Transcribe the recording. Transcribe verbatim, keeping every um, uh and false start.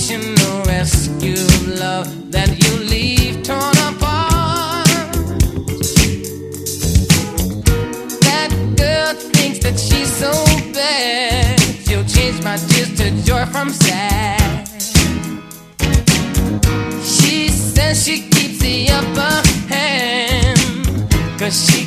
emotional rescue love that you leave torn apart. That girl thinks that she's so bad, she'll change my tears to joy from sad. She says she keeps the upper hand, 'cause she